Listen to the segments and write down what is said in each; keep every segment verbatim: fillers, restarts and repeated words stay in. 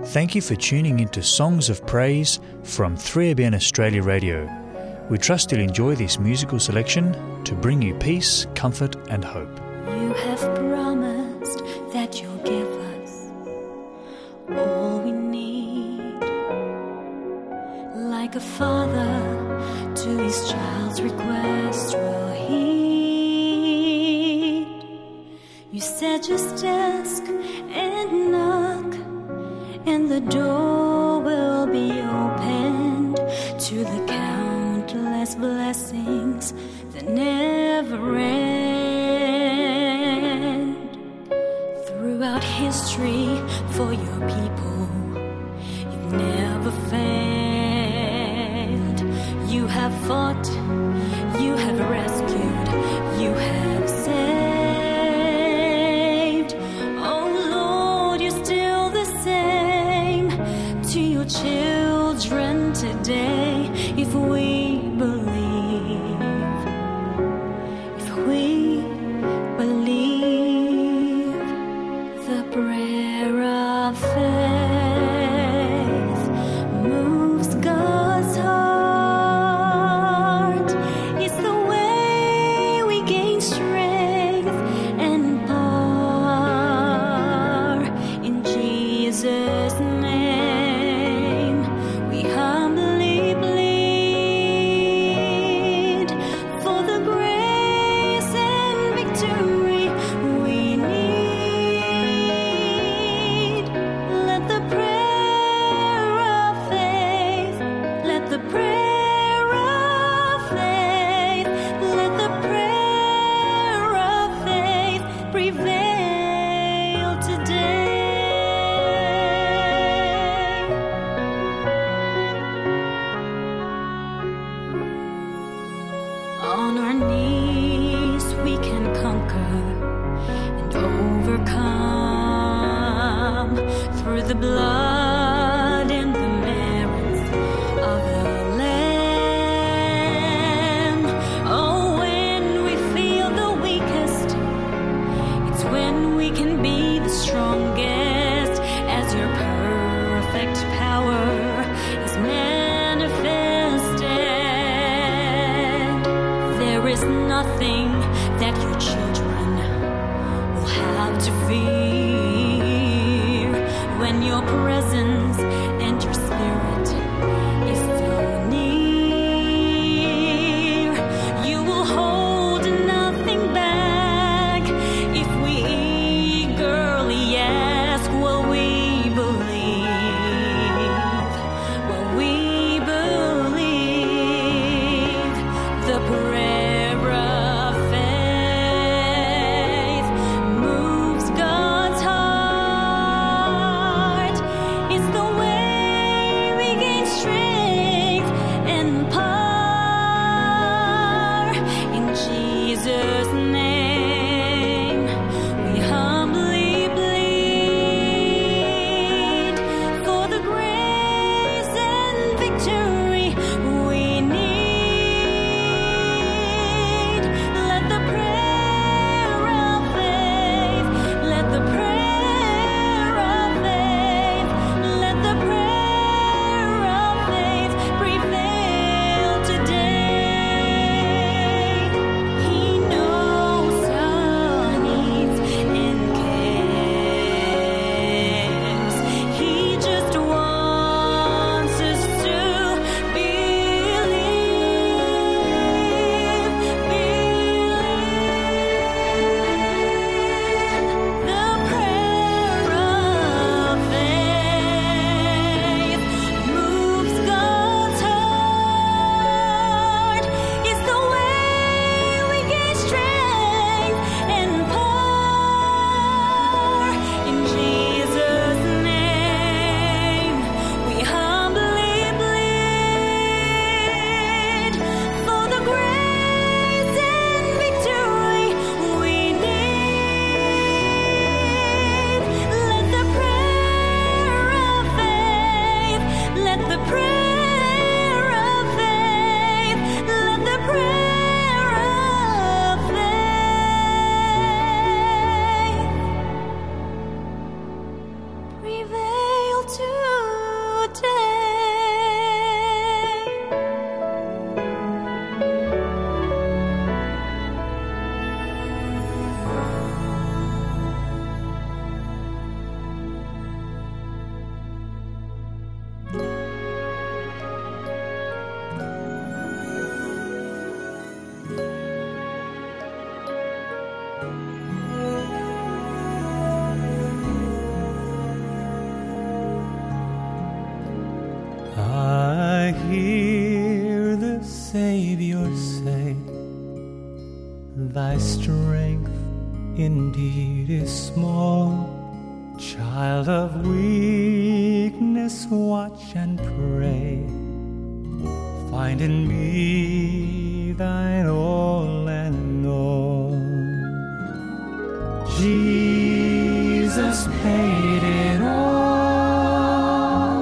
Thank you for tuning into Songs of Praise from three A B N Australia Radio. We trust you'll enjoy this musical selection to bring you peace, comfort and hope. You have promised that you'll give us all we need. Like a father to his child's request will heed. You said just ask and knock, and the door will be opened to the countless blessings that never end. Throughout history, for your people, you've never failed. You have fought, you have rescued, you have saved. Oh Lord, you're still the same to your children today. If we believe, if we believe, the prayer of faith moves God's heart. It's the way we gain strength and power. In Jesus' name, we humbly plead for the grace and victory we need. Let the prayer of faith, let the prayer of faith, let the prayer of faith prevail today. On our knees we can conquer and overcome through the blood and the merits of the Lamb. Oh, when we feel the weakest, it's when we can be the strongest, as your perfect power is manifested. There is nothing that your children will have to fear when your presence and your spirit is so near. You will hold nothing back if we eagerly ask what we believe, what we believe. The prayer of faith moves God's heart. It's the way thy strength indeed is small. Child of weakness, watch and pray. Find in me thine all and all. Jesus paid it all,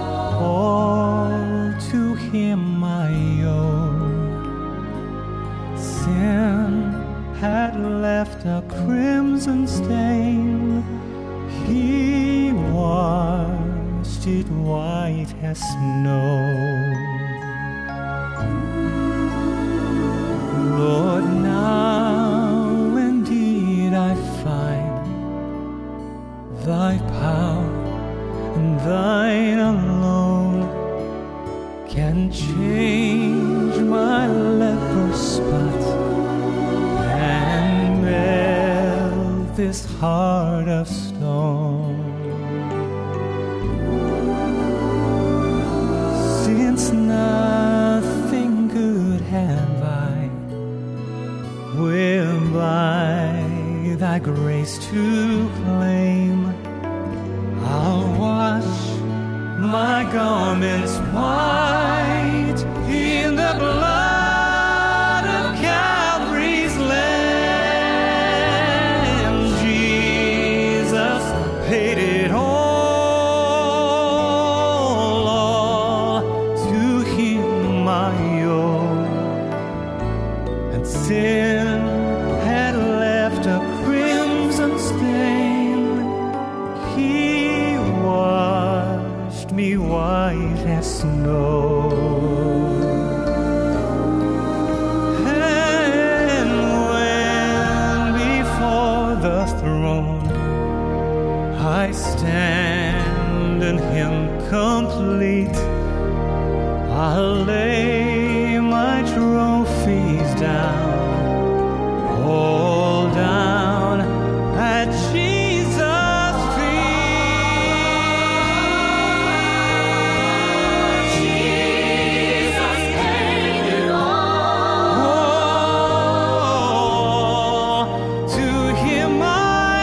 all to him I owe. Sin had left a crimson stain, he washed it white as snow. Lord, now indeed I find thy power and thine alone can change my leper spot and melt this heart of stone. Since nothing good have I, whereby thy grace to claim, I'll wash my garments white in the blood of Calvary's Lamb. Jesus paid it all, all to him I owe. And sin had left a crimson stain, he washed me white as snow. And when before the throne I stand in him complete, I'll lay my trophies down, all down at Jesus' feet. Jesus paid it all, to him I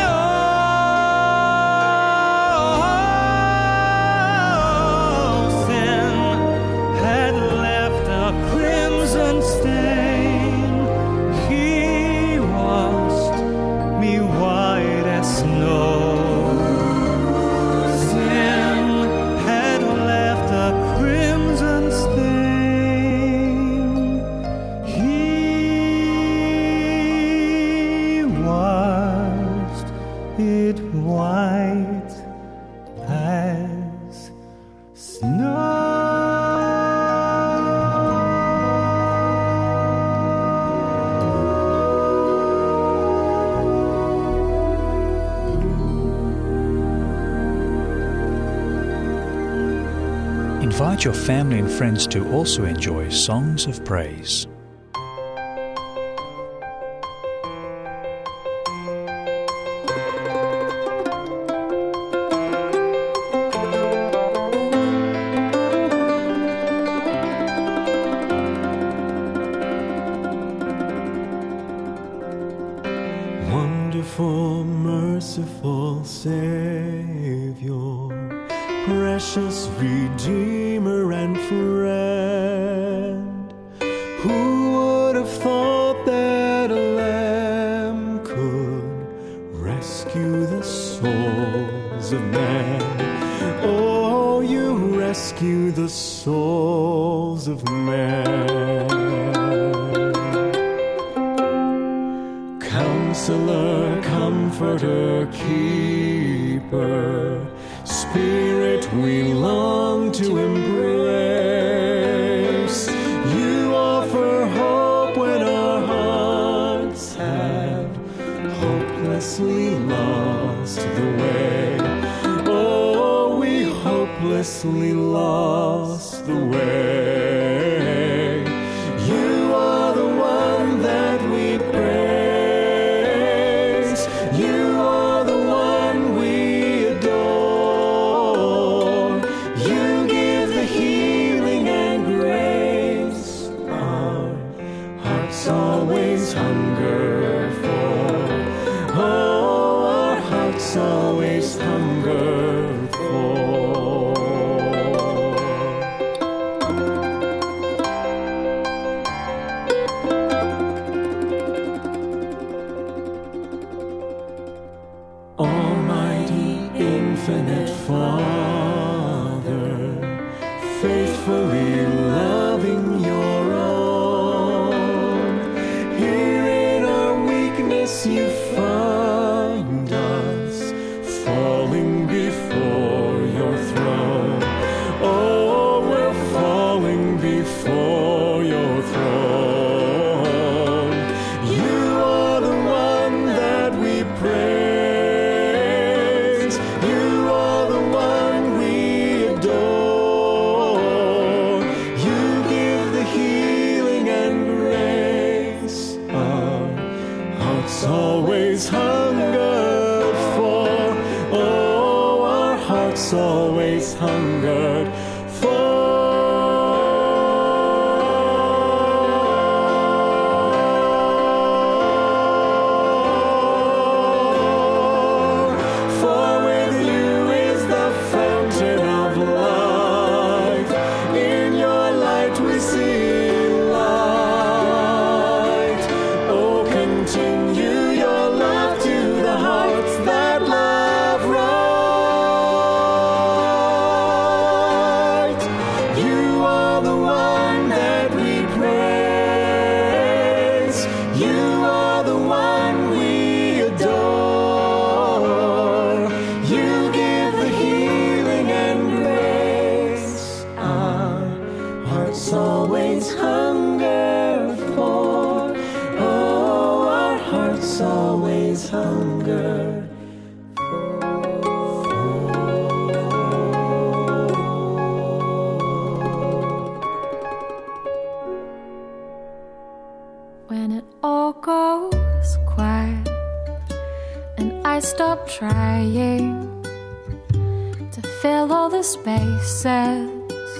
owe. Sin had left a crimson stain, he washed me white as snow. Sin had left a crimson stain, he washed it white as snow. Invite your family and friends to also enjoy Songs of Praise. Wonderful, merciful Savior, precious Redeemer and friend, who would have thought that a lamb could rescue the souls of man? Oh, you rescue the souls of man. Counselor, Comforter, Keeper, Spirit we long to embrace. You offer hope when our hearts have hopelessly lost the way. Oh, we hopelessly lost the way. You are the one that we praise. You are the one we adore. You give the healing and grace our hearts always hunger always hungered for. Almighty, infinite Father, faithfully loving your own, here in our weakness you find us, falling before your throne. Oh, we're falling before your throne. You are the one that we praise. You are the one we adore. You give the healing and grace our hearts always hungered for. Oh, our hearts always hungered for. For with you is the fountain of life. In your light we see light. Oh, continue your love to the hearts that love right. You are the one that we praise. You are the one we adore. You give the healing and grace our hearts always hunger for. Oh, our hearts always hunger When it all goes quiet and I stop trying to fill all the spaces,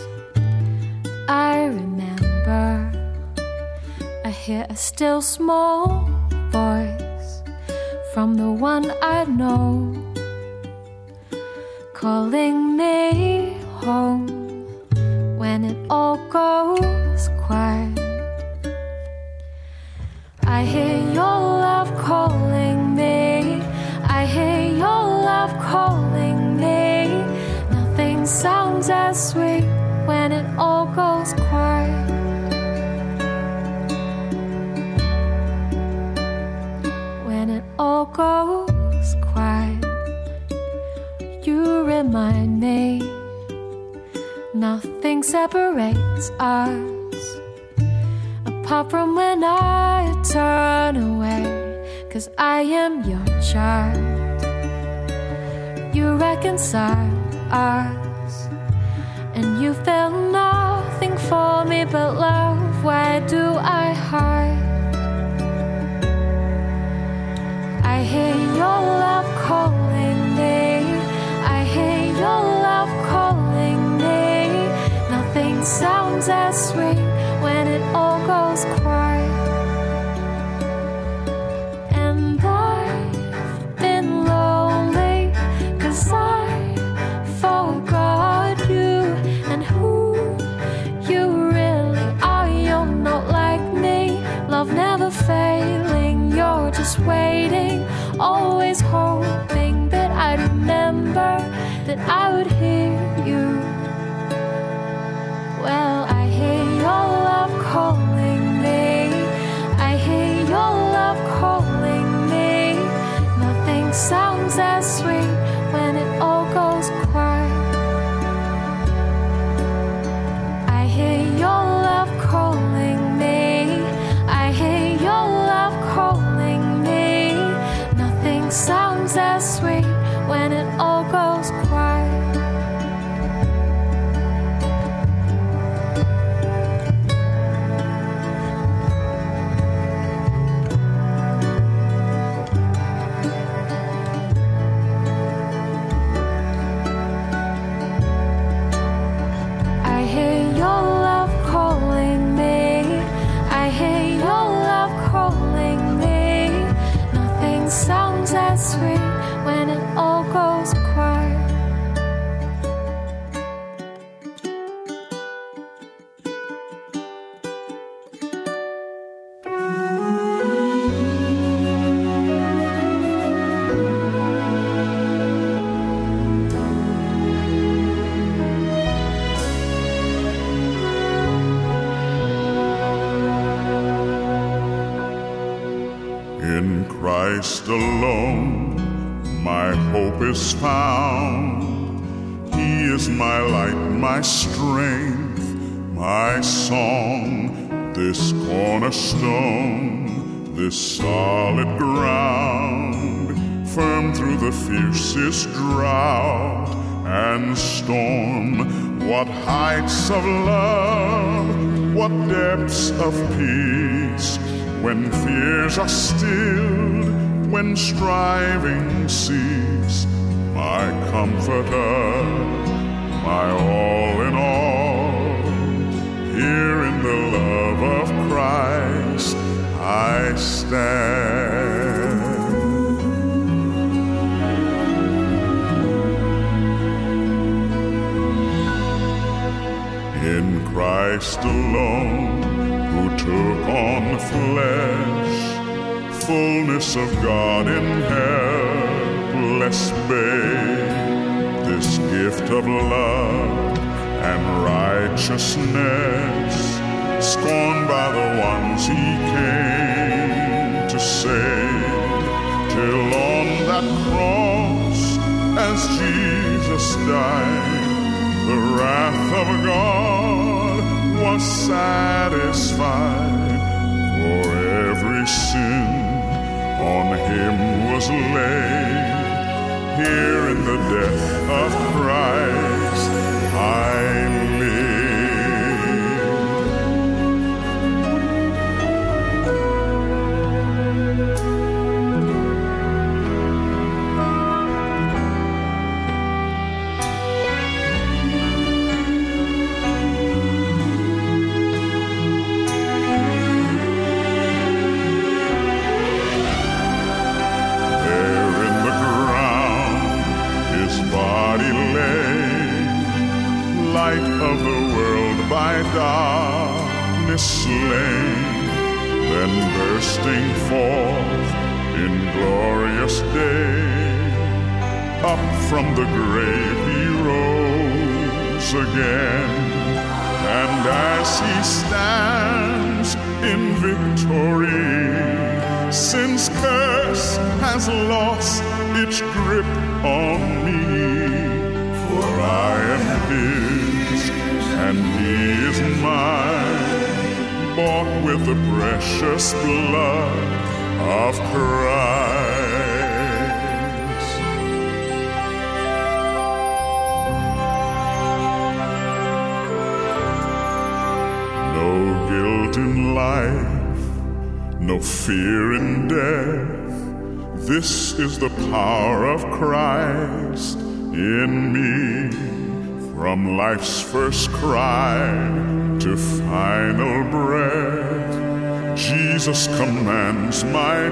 I remember I hear a still small voice from the one I know, calling me home. When it all goes quiet, I hear your love calling me. I hear your love calling me. Nothing sounds as sweet when it all goes quiet. When it all goes quiet, you remind me nothing separates us, apart from when I turn away, 'cause I am your child. You reconciled us, and you felt nothing for me but love. Why do I hide? I hear your love calling me. I hear your love calling me. Nothing sounds as sweet when it all goes quiet. And I've been lonely 'cause I forgot you and who you really are. You're not like me, love never failing. You're just waiting, always hoping that I'd remember, that I would hear you. Well, I hear your love calling me. I hear your love calling me. Nothing sounds as sweet when it all goes quiet. I hear your love calling me. I hear your love calling me. Nothing sounds as sweet when it all goes quiet. Sounds as sweet when it all Christ alone my hope is found. He is my light, my strength, my song, this cornerstone, this solid ground, firm through the fiercest drought and storm. What heights of love, what depths of peace, when fears are stilled, when striving cease. My comforter, my all in all, here in the love of Christ I stand. In Christ alone, who took on flesh, fullness of God in helpless babe, this gift of love and righteousness, scorned by the ones he came to save, till on that cross, as Jesus died, the wrath of God was satisfied. For every sin on him was laid. Here in the death of Christ I of the world by darkness slain, then bursting forth in glorious day, up from the grave he rose again, and as he stands in victory, sin's curse has lost its grip on me, for I am his and he is mine, bought with the precious blood of Christ. No guilt in life, no fear in death, this is the power of Christ in me. From life's first cry to final breath, Jesus commands my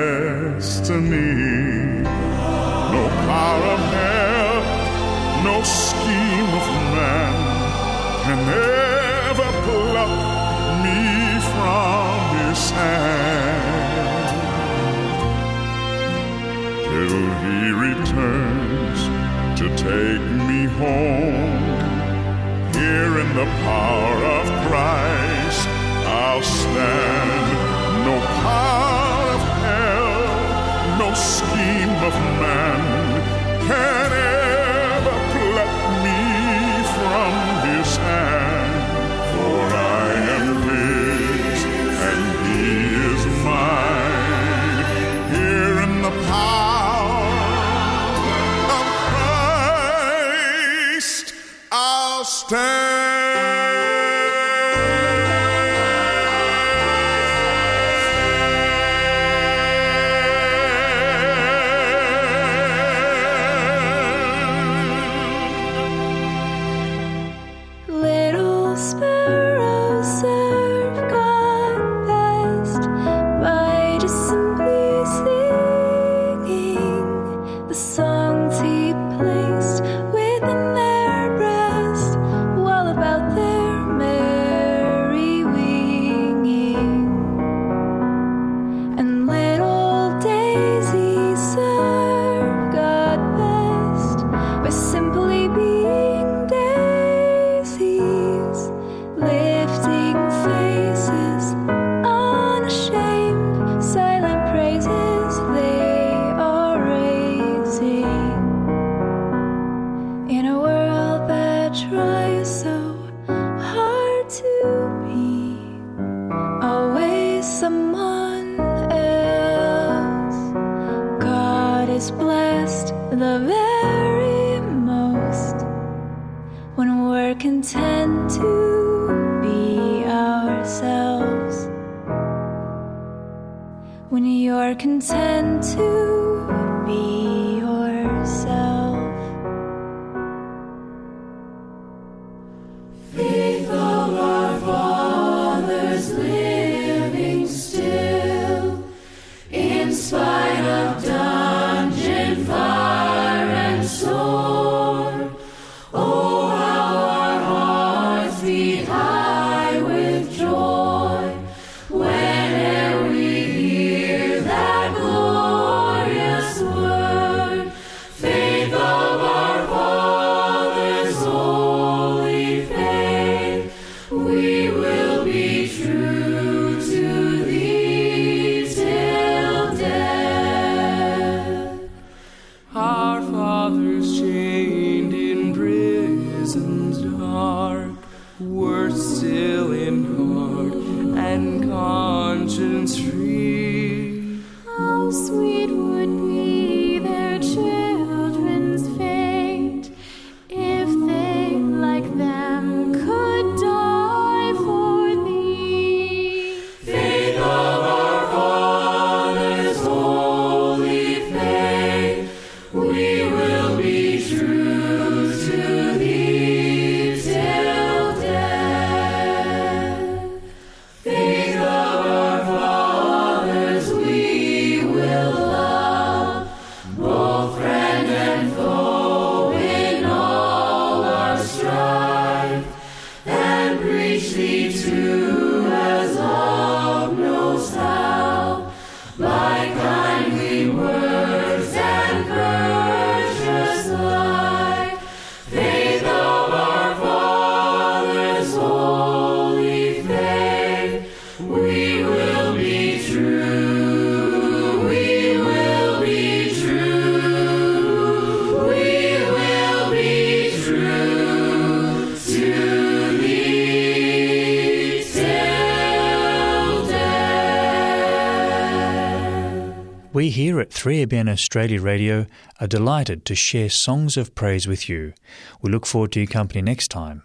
destiny. No power of hell, no scheme of man can ever pluck me from his hand. Till he returns to take me home, here in the power of Christ I'll stand. No power of hell, no scheme of man can ever pluck me from his hand. For I am his and he is mine, here in the power of Christ I'll stand. Little sparrows serve God best by just simply singing the songs he placed within their breast, while about their merry winging. And little daisies serve God best by simply being daisies, lifting faces unashamed, silent praises they most blessed, the very most, when we're content to be ourselves. When you're content to be yourself. Faith of our fathers living still, in spite of dungeon, fire, and sword. Oh, how our hearts beat high with joy whene'er we hear that glorious word. Faith of our fathers, holy faith, we will be true to thee till death. Our fathers chained in prisons dark were still in heart and conscience free. How sweet would be their children's fate if they, like them, could die for thee. Faith of our fathers, holy faith, we will be true to thee till death. Faith of our fathers, we will love, both friend and foe in all our strife, and preach thee true as love knows how, by kindly words and virtuous life. Faith of our fathers, holy faith, we will be true, we will be true, we will be true to thee till death. We here at three A B N Australia Radio are delighted to share songs of praise with you. We look forward to your company next time.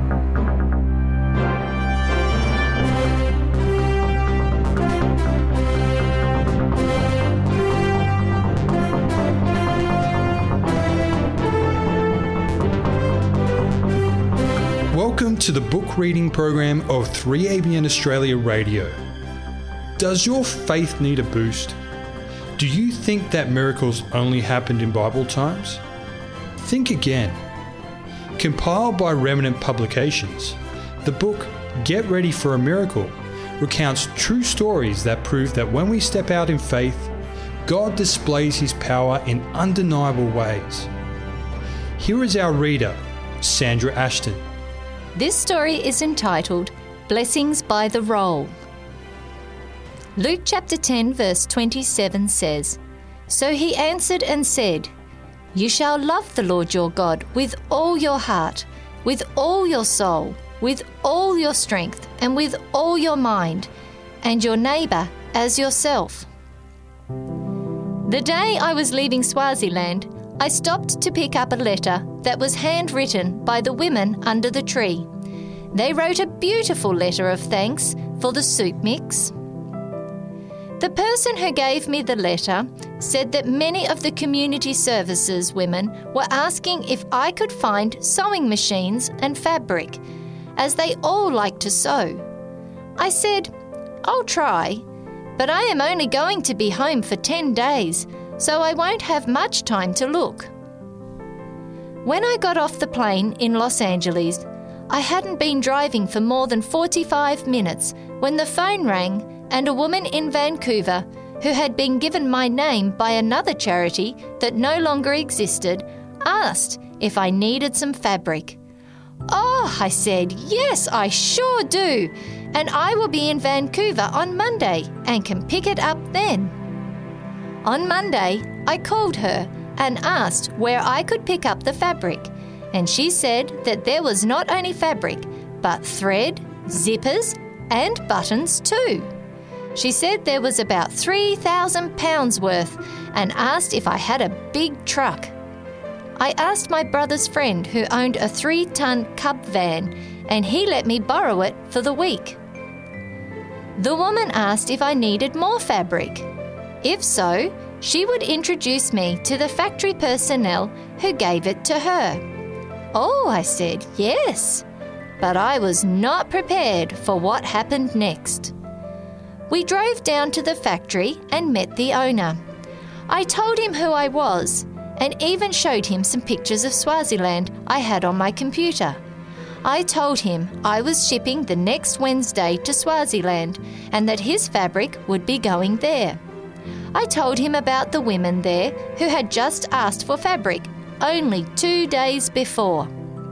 Welcome to the book reading program of three A B N Australia Radio. Does your faith need a boost? Do you think that miracles only happened in Bible times? Think again. Compiled by Remnant Publications, the book Get Ready for a Miracle recounts true stories that prove that when we step out in faith, God displays His power in undeniable ways. Here is our reader, Sandra Ashton. This story is entitled Blessings by the Roll. Luke chapter ten verse twenty-seven says, So he answered and said, You shall love the Lord your God with all your heart, with all your soul, with all your strength, and with all your mind, and your neighbour as yourself. The day I was leaving Swaziland, I stopped to pick up a letter that was handwritten by the women under the tree. They wrote a beautiful letter of thanks for the soup mix. The person who gave me the letter said that many of the community services women were asking if I could find sewing machines and fabric, as they all like to sew. I said, I'll try, but I am only going to be home for ten days, so I won't have much time to look. When I got off the plane in Los Angeles, I hadn't been driving for more than forty-five minutes when the phone rang and a woman in Vancouver, who had been given my name by another charity that no longer existed, asked if I needed some fabric. Oh, I said, yes, I sure do, and I will be in Vancouver on Monday and can pick it up then. On Monday, I called her and asked where I could pick up the fabric, and she said that there was not only fabric, but thread, zippers, and buttons too. She said there was about three thousand pounds worth, and asked if I had a big truck. I asked my brother's friend who owned a three-ton cub van, and he let me borrow it for the week. The woman asked if I needed more fabric. If so, she would introduce me to the factory personnel who gave it to her. Oh, I said, yes, but I was not prepared for what happened next. We drove down to the factory and met the owner. I told him who I was and even showed him some pictures of Swaziland I had on my computer. I told him I was shipping the next Wednesday to Swaziland and that his fabric would be going there. I told him about the women there who had just asked for fabric only two days before.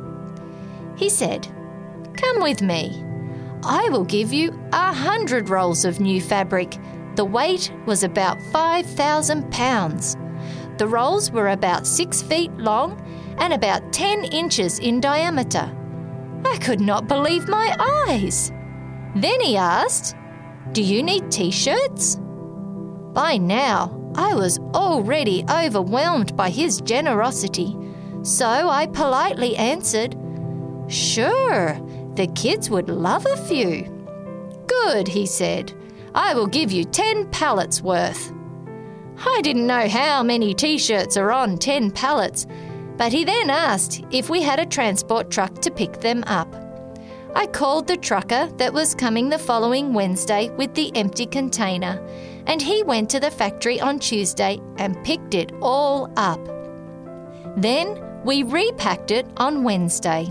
He said, "Come with me. I will give you a hundred rolls of new fabric." The weight was about five thousand pounds. The rolls were about six feet long and about ten inches in diameter. I could not believe my eyes. Then he asked, "Do you need t-shirts?" By now, I was already overwhelmed by his generosity, so I politely answered, "Sure, the kids would love a few." "Good," he said. "I will give you ten pallets worth." I didn't know how many t-shirts are on ten pallets, but he then asked if we had a transport truck to pick them up. I called the trucker that was coming the following Wednesday with the empty container, and he went to the factory on Tuesday and picked it all up. Then we repacked it on Wednesday.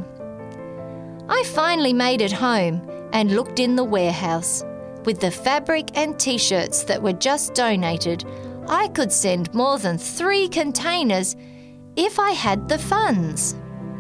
I finally made it home and looked in the warehouse. With the fabric and t-shirts that were just donated, I could send more than three containers if I had the funds.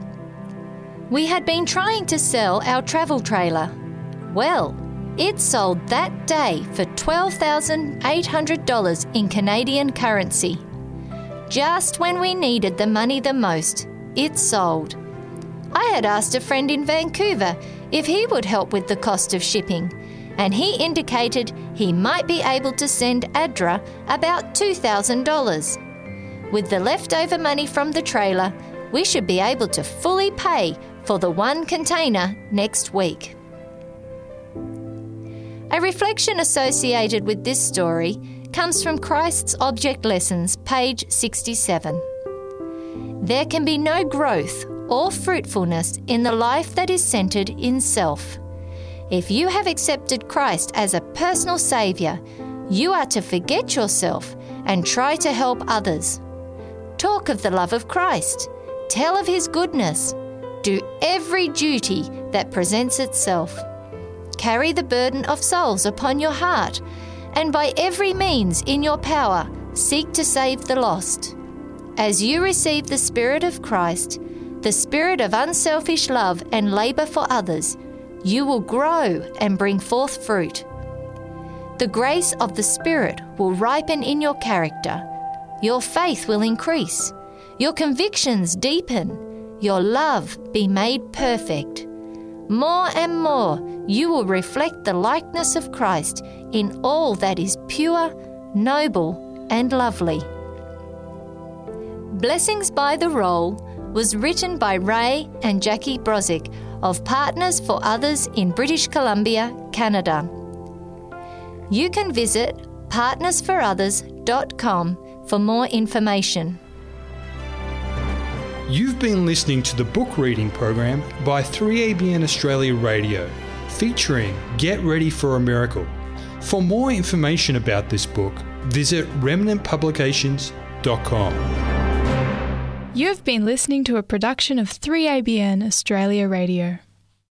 We had been trying to sell our travel trailer. Well, it sold that day for twelve thousand eight hundred dollars in Canadian currency. Just when we needed the money the most, it sold. I had asked a friend in Vancouver if he would help with the cost of shipping, and he indicated he might be able to send A D R A about two thousand dollars. With the leftover money from the trailer, we should be able to fully pay for the one container next week. A reflection associated with this story comes from Christ's Object Lessons, page sixty-seven. There can be no growth or fruitfulness in the life that is centred in self. If you have accepted Christ as a personal saviour, you are to forget yourself and try to help others. Talk of the love of Christ. Tell of his goodness. Do every duty that presents itself. Carry the burden of souls upon your heart, and by every means in your power, seek to save the lost. As you receive the Spirit of Christ, the spirit of unselfish love and labour for others, you will grow and bring forth fruit. The grace of the Spirit will ripen in your character. Your faith will increase. Your convictions deepen. Your love be made perfect. More and more, you will reflect the likeness of Christ in all that is pure, noble, and lovely. Blessings by the Roll was written by Ray and Jackie Brozick of Partners for Others in British Columbia, Canada. You can visit partners for others dot com for more information. You've been listening to the book reading program by three A B N Australia Radio, featuring Get Ready for a Miracle. For more information about this book, visit remnant publications dot com. You have been listening to a production of three A B N Australia Radio.